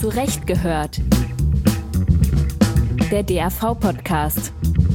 Zurecht gehört. Der DAV-Podcast.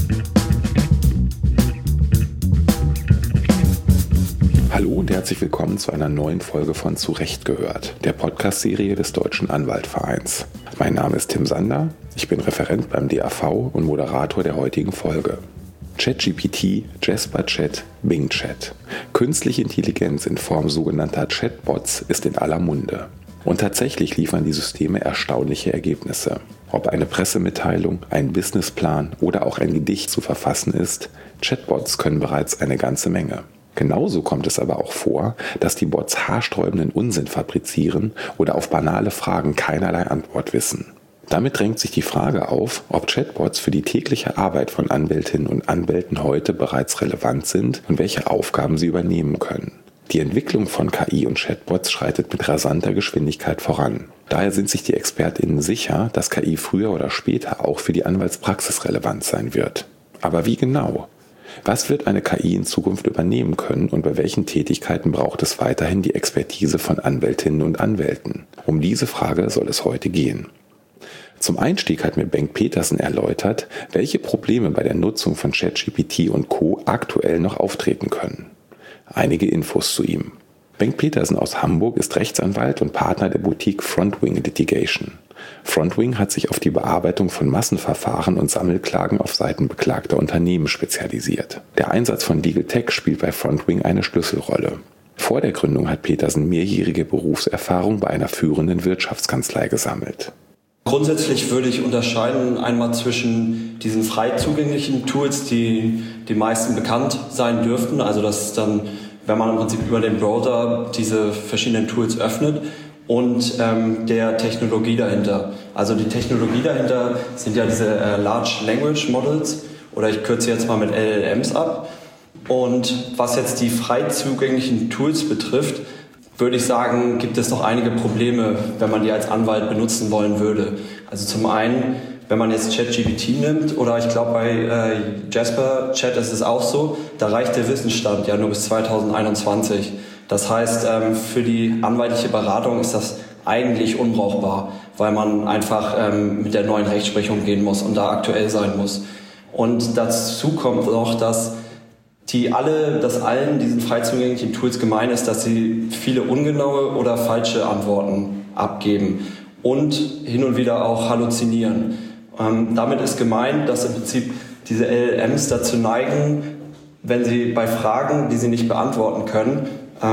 Hallo und herzlich willkommen zu einer neuen Folge von Zurecht gehört, der Podcast-Serie des Deutschen Anwaltvereins. Mein Name ist Tim Sander, ich bin Referent beim DAV und Moderator der heutigen Folge. ChatGPT, Jasper Chat, Bing Chat. Künstliche Intelligenz in Form sogenannter Chatbots ist in aller Munde. Und tatsächlich liefern die Systeme erstaunliche Ergebnisse. Ob eine Pressemitteilung, ein Businessplan oder auch ein Gedicht zu verfassen ist, Chatbots können bereits eine ganze Menge. Genauso kommt es aber auch vor, dass die Bots haarsträubenden Unsinn fabrizieren oder auf banale Fragen keinerlei Antwort wissen. Damit drängt sich die Frage auf, ob Chatbots für die tägliche Arbeit von Anwältinnen und Anwälten heute bereits relevant sind und welche Aufgaben sie übernehmen können. Die Entwicklung von KI und Chatbots schreitet mit rasanter Geschwindigkeit voran. Daher sind sich die ExpertInnen sicher, dass KI früher oder später auch für die Anwaltspraxis relevant sein wird. Aber wie genau? Was wird eine KI in Zukunft übernehmen können und bei welchen Tätigkeiten braucht es weiterhin die Expertise von Anwältinnen und Anwälten? Um diese Frage soll es heute gehen. Zum Einstieg hat mir Bengt Petersen erläutert, welche Probleme bei der Nutzung von ChatGPT und Co. aktuell noch auftreten können. Einige Infos zu ihm. Bengt Petersen aus Hamburg ist Rechtsanwalt und Partner der Boutique Frontwing Litigation. Frontwing hat sich auf die Bearbeitung von Massenverfahren und Sammelklagen auf Seiten beklagter Unternehmen spezialisiert. Der Einsatz von Legal Tech spielt bei Frontwing eine Schlüsselrolle. Vor der Gründung hat Petersen mehrjährige Berufserfahrung bei einer führenden Wirtschaftskanzlei gesammelt. Grundsätzlich würde ich unterscheiden einmal zwischen diesen frei zugänglichen Tools, die meisten bekannt sein dürften. Also das ist dann, wenn man im Prinzip über den Browser diese verschiedenen Tools öffnet, und der Technologie dahinter. Also die Technologie dahinter sind ja diese Large Language Models, oder ich kürze jetzt mal mit LLMs ab. Und was jetzt die frei zugänglichen Tools betrifft, würde ich sagen, gibt es noch einige Probleme, wenn man die als Anwalt benutzen wollen würde. Also zum einen, wenn man jetzt ChatGPT nimmt, oder ich glaube bei Jasper Chat ist es auch so, da reicht der Wissensstand ja nur bis 2021. Das heißt, für die anwaltliche Beratung ist das eigentlich unbrauchbar, weil man einfach mit der neuen Rechtsprechung gehen muss und da aktuell sein muss. Und dazu kommt noch, dass allen diesen frei zugänglichen Tools gemein ist, dass sie viele ungenaue oder falsche Antworten abgeben und hin und wieder auch halluzinieren. Damit ist gemeint, dass im Prinzip diese LLMs dazu neigen, wenn sie bei Fragen, die sie nicht beantworten können,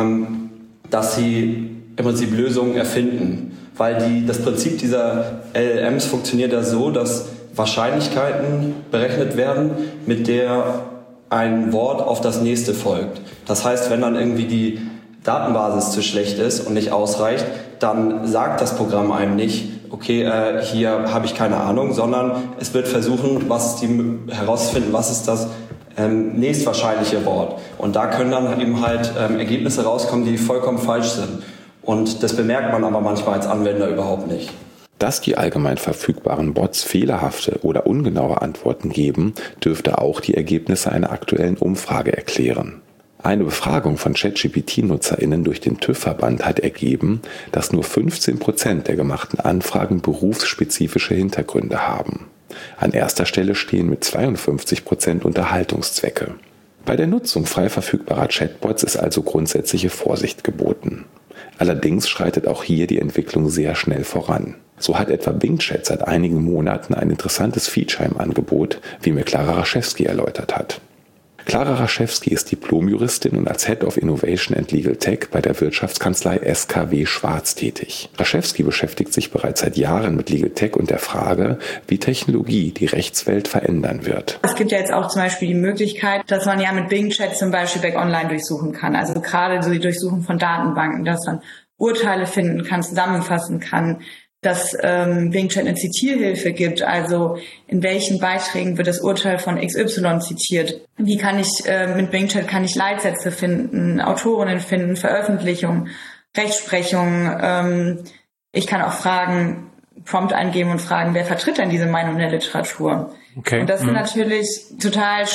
dass sie im Prinzip Lösungen erfinden. Weil das Prinzip dieser LLMs funktioniert ja so, dass Wahrscheinlichkeiten berechnet werden, mit der ein Wort auf das nächste folgt. Das heißt, wenn dann irgendwie die Datenbasis zu schlecht ist und nicht ausreicht, dann sagt das Programm einem nicht, okay, hier habe ich keine Ahnung, sondern es wird versuchen, herauszufinden, was ist das nächstwahrscheinliche Wort. Und da können dann eben halt Ergebnisse rauskommen, die vollkommen falsch sind. Und das bemerkt man aber manchmal als Anwender überhaupt nicht. Dass die allgemein verfügbaren Bots fehlerhafte oder ungenaue Antworten geben, dürfte auch die Ergebnisse einer aktuellen Umfrage erklären. Eine Befragung von ChatGPT-NutzerInnen durch den TÜV-Verband hat ergeben, dass nur 15% der gemachten Anfragen berufsspezifische Hintergründe haben. An erster Stelle stehen mit 52% Unterhaltungszwecke. Bei der Nutzung frei verfügbarer Chatbots ist also grundsätzliche Vorsicht geboten. Allerdings schreitet auch hier die Entwicklung sehr schnell voran. So hat etwa Bing Chat seit einigen Monaten ein interessantes Feature im Angebot, wie mir Clara Raschewski erläutert hat. Clara Raschewski ist Diplomjuristin und als Head of Innovation and Legal Tech bei der Wirtschaftskanzlei SKW Schwarz tätig. Raschewski beschäftigt sich bereits seit Jahren mit Legal Tech und der Frage, wie Technologie die Rechtswelt verändern wird. Es gibt ja jetzt auch zum Beispiel die Möglichkeit, dass man ja mit Bing Chat zum Beispiel Back Online durchsuchen kann. Also gerade so die Durchsuchung von Datenbanken, dass man Urteile finden kann, zusammenfassen kann, dass Bing Chat eine Zitierhilfe gibt, also in welchen Beiträgen wird das Urteil von XY zitiert. Wie kann ich mit Bing Chat Leitsätze finden, Autorinnen finden, Veröffentlichungen, Rechtsprechung. Ich kann auch Prompt eingeben und fragen, wer vertritt denn diese Meinung in der Literatur? Okay. Und das sind natürlich total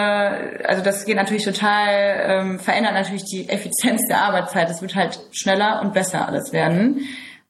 das geht natürlich total, verändert natürlich die Effizienz der Arbeitszeit. Es wird halt schneller und besser alles werden.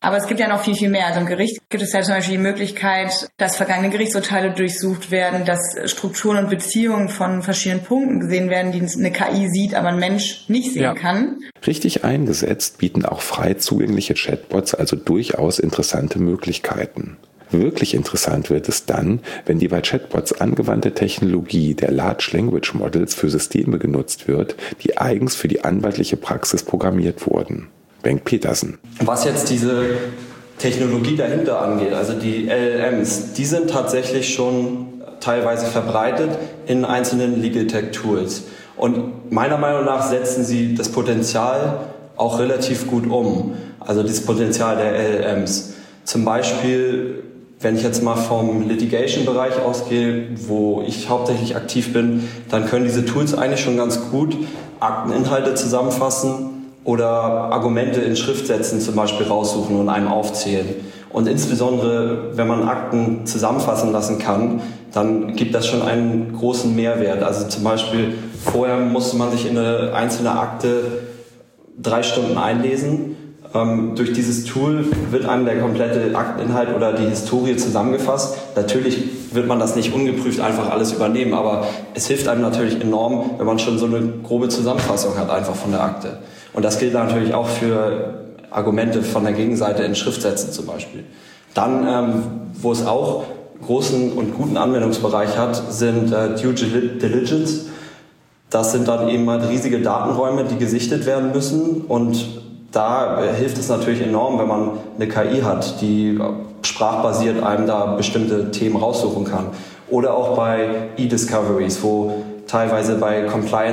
Aber es gibt ja noch viel, viel mehr. Also im Gericht gibt es ja zum Beispiel die Möglichkeit, dass vergangene Gerichtsurteile durchsucht werden, dass Strukturen und Beziehungen von verschiedenen Punkten gesehen werden, die eine KI sieht, aber ein Mensch nicht sehen kann. Richtig eingesetzt bieten auch frei zugängliche Chatbots also durchaus interessante Möglichkeiten. Wirklich interessant wird es dann, wenn die bei Chatbots angewandte Technologie der Large Language Models für Systeme genutzt wird, die eigens für die anwaltliche Praxis programmiert wurden. Bengt Petersen. Was jetzt diese Technologie dahinter angeht, also die LLMs, die sind tatsächlich schon teilweise verbreitet in einzelnen Legal Tech Tools. Und meiner Meinung nach setzen sie das Potenzial auch relativ gut um. Also das Potenzial der LLMs. Zum Beispiel, wenn ich jetzt mal vom Litigation-Bereich ausgehe, wo ich hauptsächlich aktiv bin, dann können diese Tools eigentlich schon ganz gut Akteninhalte zusammenfassen oder Argumente in Schriftsätzen zum Beispiel raussuchen und einem aufzählen. Und insbesondere, wenn man Akten zusammenfassen lassen kann, dann gibt das schon einen großen Mehrwert. Also zum Beispiel, vorher musste man sich in eine einzelne Akte 3 Stunden einlesen. Durch dieses Tool wird einem der komplette Akteninhalt oder die Historie zusammengefasst. Natürlich wird man das nicht ungeprüft einfach alles übernehmen, aber es hilft einem natürlich enorm, wenn man schon so eine grobe Zusammenfassung hat einfach von der Akte. Und das gilt natürlich auch für Argumente von der Gegenseite in Schriftsätzen zum Beispiel. Dann, wo es auch großen und guten Anwendungsbereich hat, sind Due Diligence. Das sind dann eben halt riesige Datenräume, die gesichtet werden müssen, und da hilft es natürlich enorm, wenn man eine KI hat, die sprachbasiert einem da bestimmte Themen raussuchen kann. Oder auch bei E-Discoveries, wo teilweise bei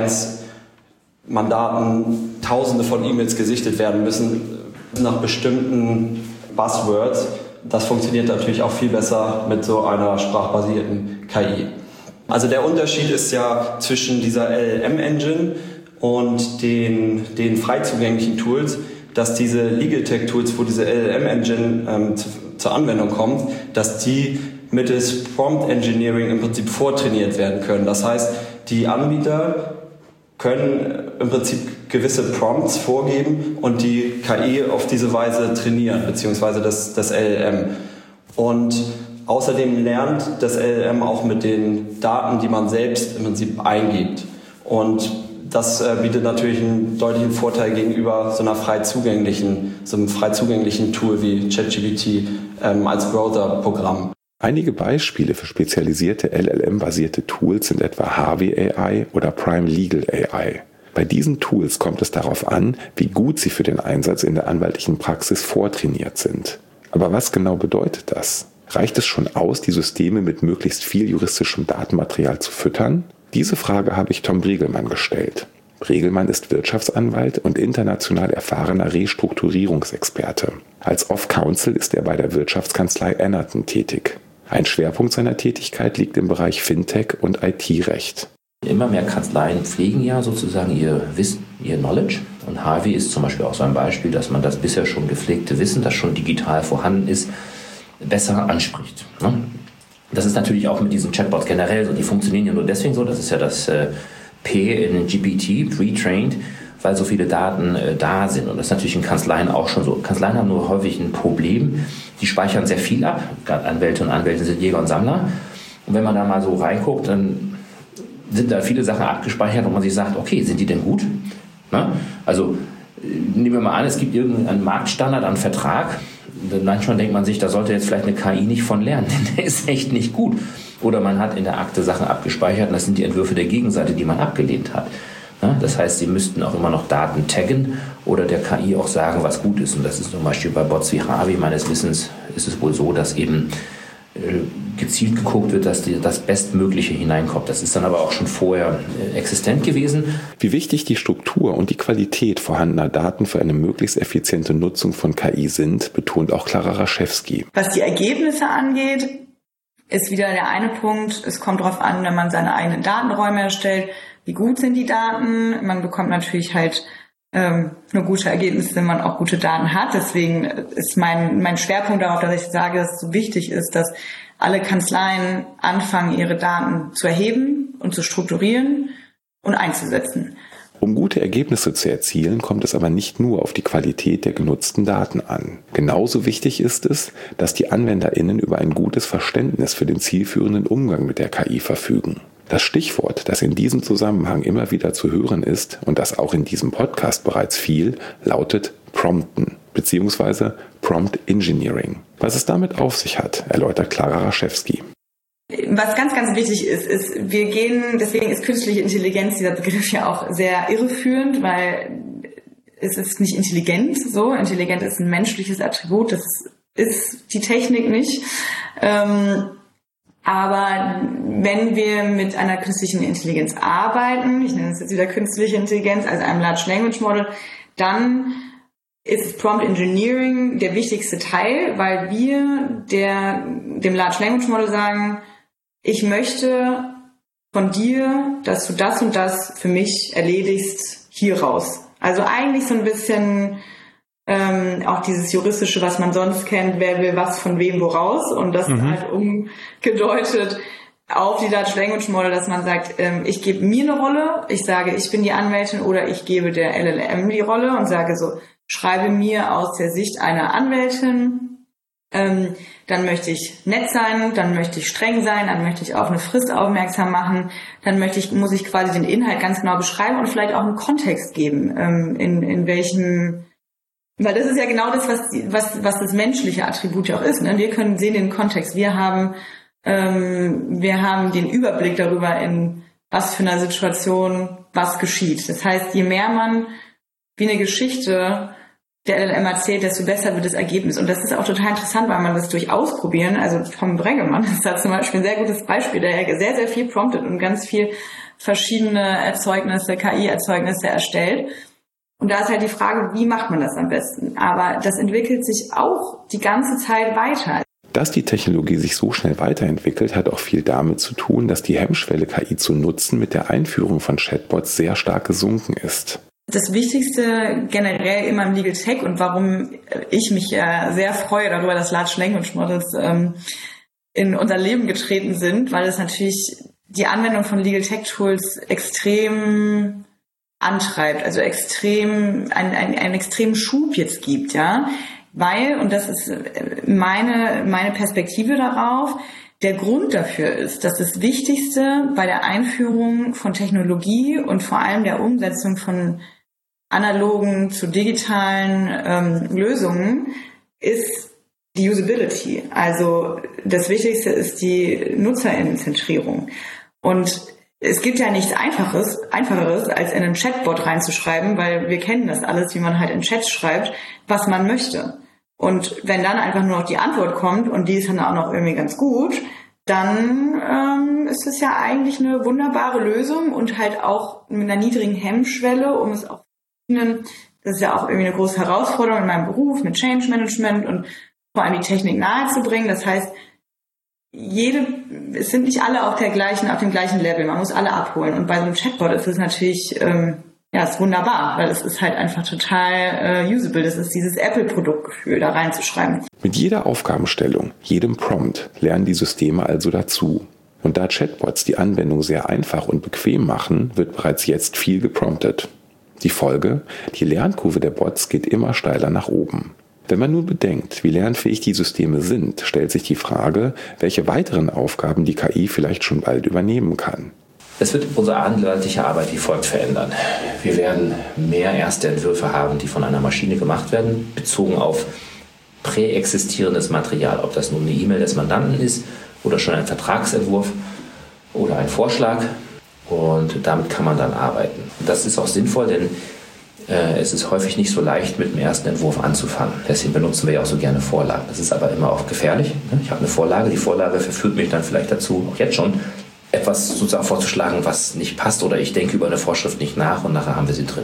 Compliance-Mandaten Tausende von E-Mails gesichtet werden müssen nach bestimmten Buzzwords. Das funktioniert natürlich auch viel besser mit so einer sprachbasierten KI. Also der Unterschied ist ja zwischen dieser LLM-Engine und den frei zugänglichen Tools, dass diese Legal Tech Tools, wo diese LLM-Engine zur Anwendung kommt, dass die mittels Prompt Engineering im Prinzip vortrainiert werden können. Das heißt, die Anbieter können im Prinzip gewisse Prompts vorgeben und die KI auf diese Weise trainieren, beziehungsweise das LLM. Und außerdem lernt das LLM auch mit den Daten, die man selbst im Prinzip eingibt. Und das bietet natürlich einen deutlichen Vorteil gegenüber so einem frei zugänglichen Tool wie ChatGPT als Browser-Programm. Einige Beispiele für spezialisierte LLM-basierte Tools sind etwa Harvey AI oder Prime Legal AI. Bei diesen Tools kommt es darauf an, wie gut sie für den Einsatz in der anwaltlichen Praxis vortrainiert sind. Aber was genau bedeutet das? Reicht es schon aus, die Systeme mit möglichst viel juristischem Datenmaterial zu füttern? Diese Frage habe ich Tom Briegelmann gestellt. Briegelmann ist Wirtschaftsanwalt und international erfahrener Restrukturierungsexperte. Als Off-Counsel ist er bei der Wirtschaftskanzlei Ennerton tätig. Ein Schwerpunkt seiner Tätigkeit liegt im Bereich Fintech und IT-Recht. Immer mehr Kanzleien pflegen ja sozusagen ihr Wissen, ihr Knowledge. Und Harvey ist zum Beispiel auch so ein Beispiel, dass man das bisher schon gepflegte Wissen, das schon digital vorhanden ist, besser anspricht. Das ist natürlich auch mit diesen Chatbots generell so. Die funktionieren ja nur deswegen so. Das ist ja das P in GPT, pre-trained, weil so viele Daten da sind. Und das ist natürlich in Kanzleien auch schon so. Kanzleien haben nur häufig ein Problem. Die speichern sehr viel ab. Anwälte und Anwälte sind Jäger und Sammler. Und wenn man da mal so reinguckt, dann sind da viele Sachen abgespeichert, wo man sich sagt, okay, sind die denn gut? Na? Also nehmen wir mal an, es gibt irgendeinen Marktstandard an Vertrag. Manchmal denkt man sich, da sollte jetzt vielleicht eine KI nicht von lernen, denn der ist echt nicht gut. Oder man hat in der Akte Sachen abgespeichert und das sind die Entwürfe der Gegenseite, die man abgelehnt hat. Das heißt, sie müssten auch immer noch Daten taggen oder der KI auch sagen, was gut ist. Und das ist zum Beispiel bei Bots wie Harvey, meines Wissens, ist es wohl so, dass eben gezielt geguckt wird, dass das Bestmögliche hineinkommt. Das ist dann aber auch schon vorher existent gewesen. Wie wichtig die Struktur und die Qualität vorhandener Daten für eine möglichst effiziente Nutzung von KI sind, betont auch Clara Raschewski. Was die Ergebnisse angeht, ist wieder der eine Punkt. Es kommt darauf an, wenn man seine eigenen Datenräume erstellt, wie gut sind die Daten. Man bekommt natürlich halt nur gute Ergebnisse, wenn man auch gute Daten hat. Deswegen ist mein Schwerpunkt darauf, dass ich sage, dass es so wichtig ist, dass alle Kanzleien anfangen, ihre Daten zu erheben und zu strukturieren und einzusetzen. Um gute Ergebnisse zu erzielen, kommt es aber nicht nur auf die Qualität der genutzten Daten an. Genauso wichtig ist es, dass die AnwenderInnen über ein gutes Verständnis für den zielführenden Umgang mit der KI verfügen. Das Stichwort, das in diesem Zusammenhang immer wieder zu hören ist und das auch in diesem Podcast bereits fiel, lautet Prompten bzw. Prompt Engineering. Was es damit auf sich hat, erläutert Clara Raschewski. Was ganz, ganz wichtig ist, deswegen ist künstliche Intelligenz, dieser Begriff ja auch sehr irreführend, weil es ist nicht intelligent so. Intelligent ist ein menschliches Attribut, das ist die Technik nicht. Aber wenn wir mit einer künstlichen Intelligenz arbeiten, ich nenne es jetzt wieder künstliche Intelligenz, also einem Large Language Model, dann ist Prompt Engineering der wichtigste Teil, weil wir dem Large Language Model sagen, ich möchte von dir, dass du das und das für mich erledigst, hier raus. Also eigentlich so ein bisschen auch dieses Juristische, was man sonst kennt, wer will was von wem woraus, und das halt umgedeutet auf die Large Language Model, dass man sagt, ich gebe mir eine Rolle, ich sage, ich bin die Anwältin, oder ich gebe der LLM die Rolle und sage so, schreibe mir aus der Sicht einer Anwältin, dann möchte ich nett sein, dann möchte ich streng sein, dann möchte ich auf eine Frist aufmerksam machen, dann muss ich quasi den Inhalt ganz genau beschreiben und vielleicht auch einen Kontext geben, in welchem, weil das ist ja genau das, was das menschliche Attribut ja auch ist, ne? Wir sehen den Kontext, wir haben den Überblick darüber, in was für einer Situation was geschieht. Das heißt, je mehr man wie eine Geschichte der LLM erzählt, desto besser wird das Ergebnis. Und das ist auch total interessant, weil man das durch Ausprobieren, also Tom Breggemann ist da zum Beispiel ein sehr gutes Beispiel, der ja sehr, sehr viel promptet und ganz viel verschiedene KI-Erzeugnisse erstellt. Und da ist halt die Frage, wie macht man das am besten? Aber das entwickelt sich auch die ganze Zeit weiter. Dass die Technologie sich so schnell weiterentwickelt, hat auch viel damit zu tun, dass die Hemmschwelle, KI zu nutzen, mit der Einführung von Chatbots sehr stark gesunken ist. Das Wichtigste generell immer im Legal Tech und warum ich mich sehr freue darüber, dass Large Language Models in unser Leben getreten sind, weil es natürlich die Anwendung von Legal Tech Tools extrem antreibt, also einen extremen Schub jetzt gibt, ja, weil, und das ist meine Perspektive darauf, der Grund dafür ist, dass das Wichtigste bei der Einführung von Technologie und vor allem der Umsetzung von analogen zu digitalen Lösungen ist die Usability. Also das Wichtigste ist die Nutzerinnenzentrierung. Und es gibt ja nichts Einfacheres, als in einen Chatbot reinzuschreiben, weil wir kennen das alles, wie man halt in Chats schreibt, was man möchte. Und wenn dann einfach nur noch die Antwort kommt und die ist dann auch noch irgendwie ganz gut, dann ist es ja eigentlich eine wunderbare Lösung und halt auch mit einer niedrigen Hemmschwelle, um es auch das ist ja auch irgendwie eine große Herausforderung in meinem Beruf mit Change Management und vor allem die Technik nahezubringen. Das heißt, es sind nicht alle auf dem gleichen Level. Man muss alle abholen. Und bei so einem Chatbot ist es natürlich, ist wunderbar, weil es ist halt einfach total usable. Das ist dieses Apple-Produktgefühl, da reinzuschreiben. Mit jeder Aufgabenstellung, jedem Prompt lernen die Systeme also dazu. Und da Chatbots die Anwendung sehr einfach und bequem machen, wird bereits jetzt viel gepromptet. Die Folge? Die Lernkurve der Bots geht immer steiler nach oben. Wenn man nun bedenkt, wie lernfähig die Systeme sind, stellt sich die Frage, welche weiteren Aufgaben die KI vielleicht schon bald übernehmen kann. Es wird unsere anwaltliche Arbeit wie folgt verändern. Wir werden mehr erste Entwürfe haben, die von einer Maschine gemacht werden, bezogen auf präexistierendes Material, ob das nun eine E-Mail des Mandanten ist oder schon ein Vertragsentwurf oder ein Vorschlag. Und damit kann man dann arbeiten. Das ist auch sinnvoll, denn es ist häufig nicht so leicht, mit dem ersten Entwurf anzufangen. Deswegen benutzen wir ja auch so gerne Vorlagen. Das ist aber immer auch gefährlich. Ich habe eine Vorlage, die Vorlage verführt mich dann vielleicht dazu, auch jetzt schon, etwas sozusagen vorzuschlagen, was nicht passt, oder ich denke über eine Vorschrift nicht nach und nachher haben wir sie drin.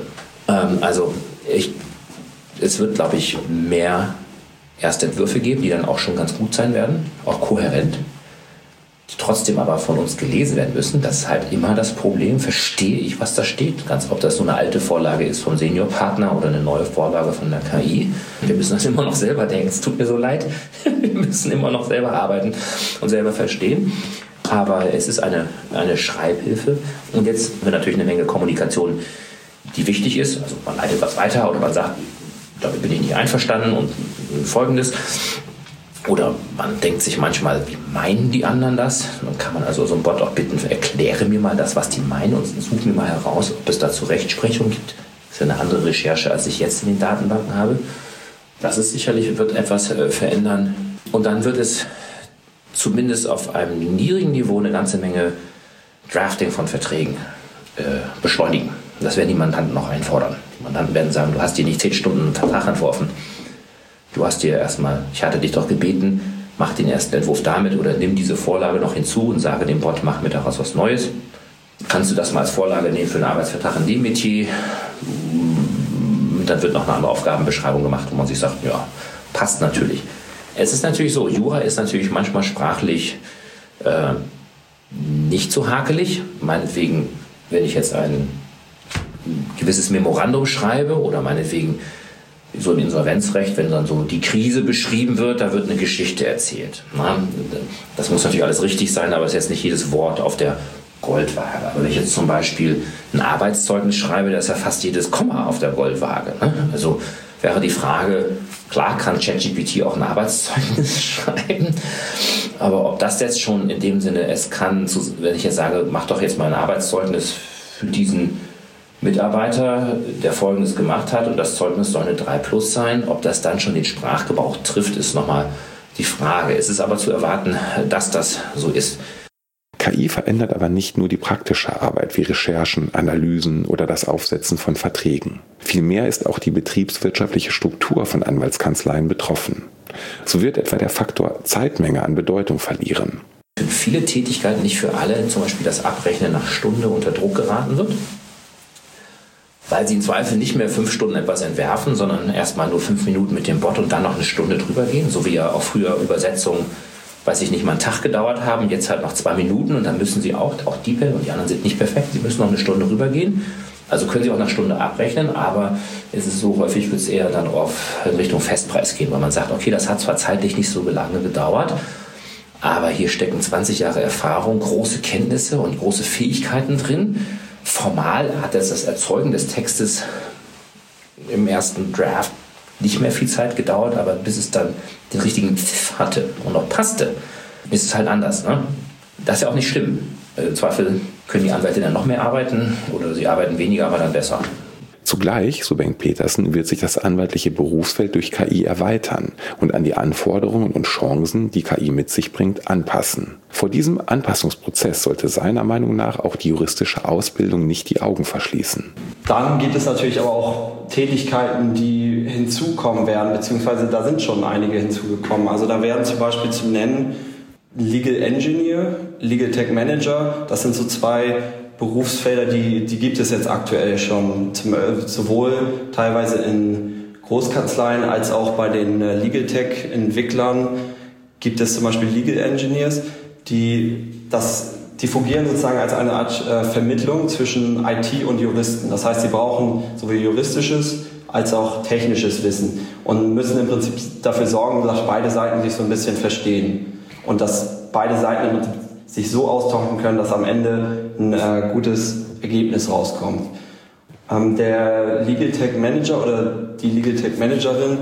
Es wird, glaube ich, mehr erste Entwürfe geben, die dann auch schon ganz gut sein werden, auch kohärent, die trotzdem aber von uns gelesen werden müssen. Das ist halt immer das Problem. Verstehe ich, was da steht? Ganz ob das so eine alte Vorlage ist vom Seniorpartner oder eine neue Vorlage von der KI. Wir müssen das immer noch selber denken. Es tut mir so leid. Wir müssen immer noch selber arbeiten und selber verstehen. Aber es ist eine Schreibhilfe. Und jetzt wird natürlich eine Menge Kommunikation die wichtig ist. Also man leitet was weiter oder man sagt, damit bin ich nicht einverstanden und Folgendes. Oder man denkt sich manchmal, wie meinen die anderen das? Dann kann man also so einen Bot auch bitten, erkläre mir mal das, was die meinen und such mir mal heraus, ob es dazu Rechtsprechung gibt. Das ist ja eine andere Recherche, als ich jetzt in den Datenbanken habe. Das ist sicherlich, wird etwas verändern. Und dann wird es zumindest auf einem niedrigen Niveau eine ganze Menge Drafting von Verträgen beschleunigen. Das werden die Mandanten noch einfordern. Die Mandanten werden sagen, du hast dir nicht 10 Stunden einen Vertrag entworfen. Du hast dir erstmal, ich hatte dich doch gebeten, mach den ersten Entwurf damit oder nimm diese Vorlage noch hinzu und sage dem Bot, mach mir daraus was Neues. Kannst du das mal als Vorlage nehmen für einen Arbeitsvertrag in dem Metier? Dann wird noch eine andere Aufgabenbeschreibung gemacht, wo man sich sagt, ja, passt natürlich. Es ist natürlich so, Jura ist natürlich manchmal sprachlich nicht so hakelig. Meinetwegen, wenn ich jetzt ein gewisses Memorandum schreibe oder meinetwegen so ein Insolvenzrecht, wenn dann so die Krise beschrieben wird, da wird eine Geschichte erzählt. Na, das muss natürlich alles richtig sein, aber es ist jetzt nicht jedes Wort auf der Goldwaage. Aber wenn ich jetzt zum Beispiel ein Arbeitszeugnis schreibe, da ist ja fast jedes Komma auf der Goldwaage. Ne? Also wäre die Frage, klar kann ChatGPT auch ein Arbeitszeugnis schreiben, aber ob das jetzt schon in dem Sinne es kann, wenn ich jetzt sage, mach doch jetzt mal ein Arbeitszeugnis für diesen Mitarbeiter, der Folgendes gemacht hat und das Zeugnis soll eine 3+ sein, ob das dann schon den Sprachgebrauch trifft, ist nochmal die Frage. Es ist aber zu erwarten, dass das so ist. KI verändert aber nicht nur die praktische Arbeit wie Recherchen, Analysen oder das Aufsetzen von Verträgen. Vielmehr ist auch die betriebswirtschaftliche Struktur von Anwaltskanzleien betroffen. So wird etwa der Faktor Zeitmenge an Bedeutung verlieren. Für viele Tätigkeiten, nicht für alle, zum Beispiel das Abrechnen nach Stunde unter Druck geraten wird, weil sie im Zweifel nicht mehr 5 Stunden etwas entwerfen, sondern erstmal nur 5 Minuten mit dem Bot und dann noch eine Stunde drüber gehen, so wie ja auch früher Übersetzungen, weiß ich nicht, mal einen Tag gedauert haben, jetzt halt noch 2 Minuten und dann müssen sie auch DeepL und die anderen sind nicht perfekt, sie müssen noch eine Stunde rübergehen. Also können sie auch nach Stunde abrechnen, aber es ist so, häufig wird es eher dann in Richtung Festpreis gehen, weil man sagt, okay, das hat zwar zeitlich nicht so lange gedauert, aber hier stecken 20 Jahre Erfahrung, große Kenntnisse und große Fähigkeiten drin. Formal hat das Erzeugen des Textes im ersten Draft nicht mehr viel Zeit gedauert, aber bis es dann den richtigen Pfiff hatte und auch passte, ist es halt anders. Ne? Das ist ja auch nicht schlimm. Im Zweifel können die Anwälte dann noch mehr arbeiten oder sie arbeiten weniger, aber dann besser. Zugleich, so Bengt Petersen, wird sich das anwaltliche Berufsfeld durch KI erweitern und an die Anforderungen und Chancen, die KI mit sich bringt, anpassen. Vor diesem Anpassungsprozess sollte seiner Meinung nach auch die juristische Ausbildung nicht die Augen verschließen. Dann gibt es natürlich aber auch Tätigkeiten, die hinzukommen werden, beziehungsweise da sind schon einige hinzugekommen. Also da werden zum Beispiel zu nennen Legal Engineer, Legal Tech Manager, das sind so 2 Berufsfelder, die gibt es jetzt aktuell schon, sowohl teilweise in Großkanzleien als auch bei den Legal Tech Entwicklern gibt es zum Beispiel Legal Engineers, die fungieren sozusagen als eine Art Vermittlung zwischen IT und Juristen. Das heißt, sie brauchen sowohl juristisches als auch technisches Wissen und müssen im Prinzip dafür sorgen, dass beide Seiten sich so ein bisschen verstehen und dass beide Seiten im Prinzip sich so austauschen können, dass am Ende ein gutes Ergebnis rauskommt. Der Legal Tech Manager oder die Legal Tech Managerin,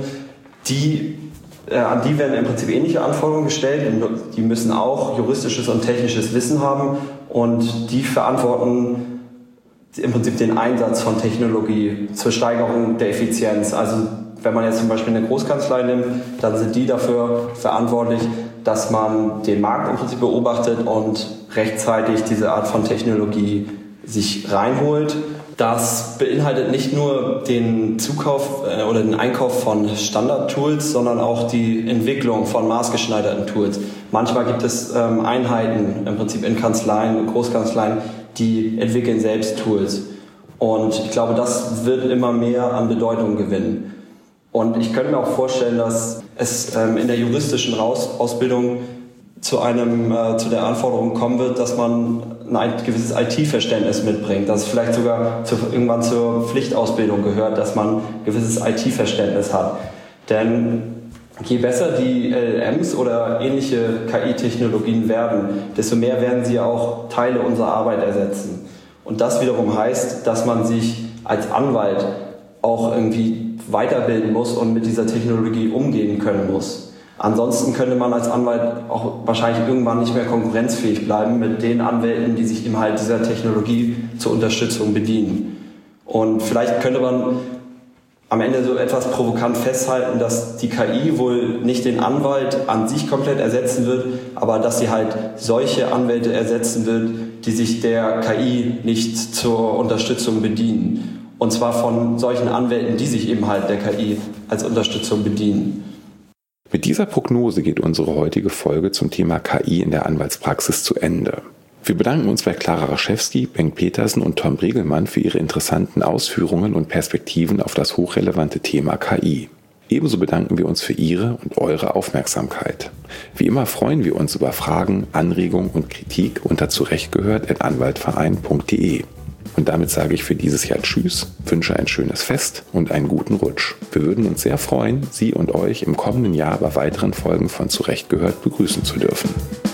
an die werden im Prinzip ähnliche Anforderungen gestellt. Die müssen auch juristisches und technisches Wissen haben und die verantworten im Prinzip den Einsatz von Technologie zur Steigerung der Effizienz. Also wenn man jetzt zum Beispiel eine Großkanzlei nimmt, dann sind die dafür verantwortlich, dass man den Markt im Prinzip beobachtet und rechtzeitig diese Art von Technologie sich reinholt. Das beinhaltet nicht nur den Zukauf oder den Einkauf von Standard-Tools, sondern auch die Entwicklung von maßgeschneiderten Tools. Manchmal gibt es Einheiten im Prinzip in Kanzleien, in Großkanzleien, die entwickeln selbst Tools. Und ich glaube, das wird immer mehr an Bedeutung gewinnen. Und ich könnte mir auch vorstellen, dass es in der juristischen Ausbildung zu der Anforderung kommen wird, dass man ein gewisses IT-Verständnis mitbringt, dass es vielleicht sogar irgendwann zur Pflichtausbildung gehört, dass man ein gewisses IT-Verständnis hat. Denn je besser die LLMs oder ähnliche KI-Technologien werden, desto mehr werden sie auch Teile unserer Arbeit ersetzen. Und das wiederum heißt, dass man sich als Anwalt auch irgendwie weiterbilden muss und mit dieser Technologie umgehen können muss. Ansonsten könnte man als Anwalt auch wahrscheinlich irgendwann nicht mehr konkurrenzfähig bleiben mit den Anwälten, die sich eben halt dieser Technologie zur Unterstützung bedienen. Und vielleicht könnte man am Ende so etwas provokant festhalten, dass die KI wohl nicht den Anwalt an sich komplett ersetzen wird, aber dass sie halt solche Anwälte ersetzen wird, die sich der KI nicht zur Unterstützung bedienen. Und zwar von solchen Anwälten, die sich eben halt der KI als Unterstützung bedienen. Mit dieser Prognose geht unsere heutige Folge zum Thema KI in der Anwaltspraxis zu Ende. Wir bedanken uns bei Clara Raschewski, Bengt Petersen und Tom Briegelmann für ihre interessanten Ausführungen und Perspektiven auf das hochrelevante Thema KI. Ebenso bedanken wir uns für Ihre und eure Aufmerksamkeit. Wie immer freuen wir uns über Fragen, Anregungen und Kritik unter zurechtgehört@anwaltverein.de. Und damit sage ich für dieses Jahr Tschüss, wünsche ein schönes Fest und einen guten Rutsch. Wir würden uns sehr freuen, Sie und euch im kommenden Jahr bei weiteren Folgen von Zurechtgehört begrüßen zu dürfen.